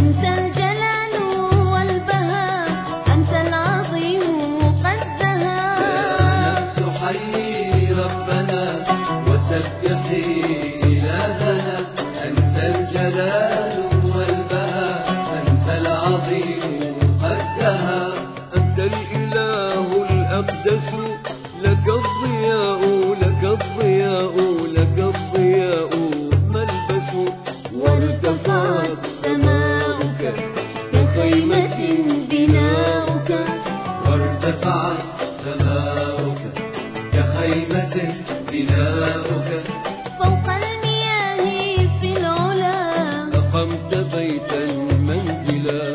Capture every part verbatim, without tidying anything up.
أنت الجلال والبهاء أنت العظيم قدها. يا نفس حيي ربنا وسبحي إلهنا أنت الجلال والبهاء أنت العظيم قدها. أنت الإله الأقدس لك الضياء لك الضياء لك الضياء ملبس. وارتفعت سماؤك كخيمة بناؤك وارتفعت سماؤك كخيمة بناؤك. فوق المياه في العلا أقمت بيتا منزلا.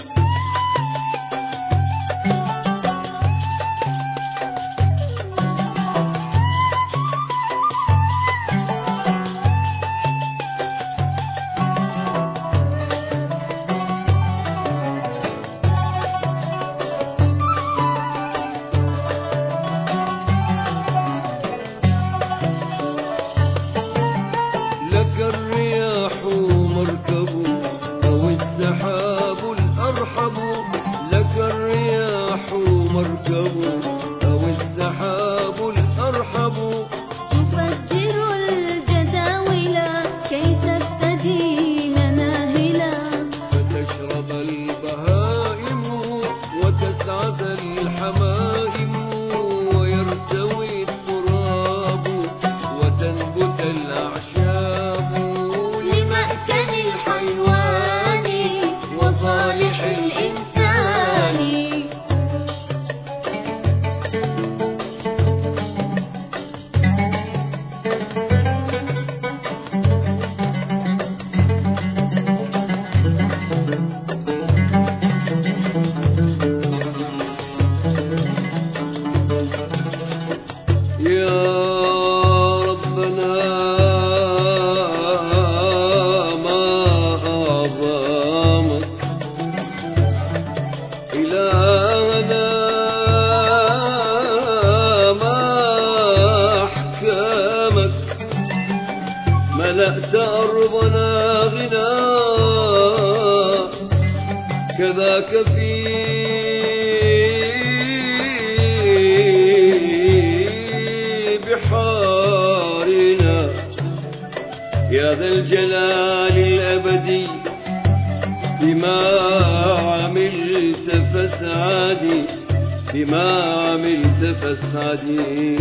لك الرياح مركب أو السحاب الأرحب. لك الرياح مركب أو السحاب الأرحب. تفجر الجداول كي تستدين ناهلا. فتشرب البهائم وتسعد الحمائم ويرتوي التراب وتنبت الأعشاب لمأكل الحيوان وصالح الإنسان. يا ربنا ما أعظمك إلهنا ما أحكامك. ملأت أرضنا غنى كذاك في بحارنا. يا ذا الجلال الأبدي بما عملت فاسعدي بما عملت فاسعدي.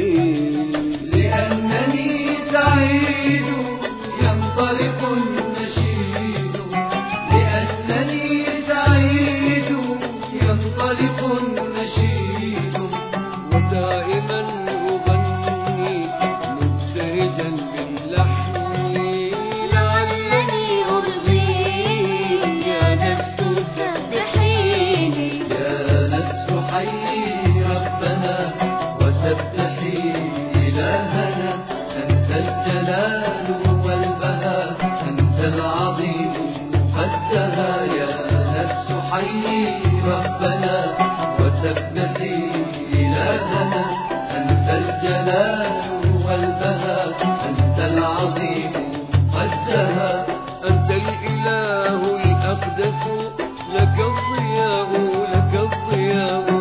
لأنني سعيد ينطلق النشيد. لأنني سعيد ينطلق النشيد. ودائما أغني مبتهجا باللحن. لعلني أرضيك يا نفس سبحيني. يا نفس حيي ربنا وسبحي إلهنا أنت الجلال والبهاء أنت العظيم قدها. يا نفس حيي ربنا وسبحي إلهنا أنت الجلال والبهاء أنت العظيم قدها. أنت الإله الأقدس لك الضياء لك الضياء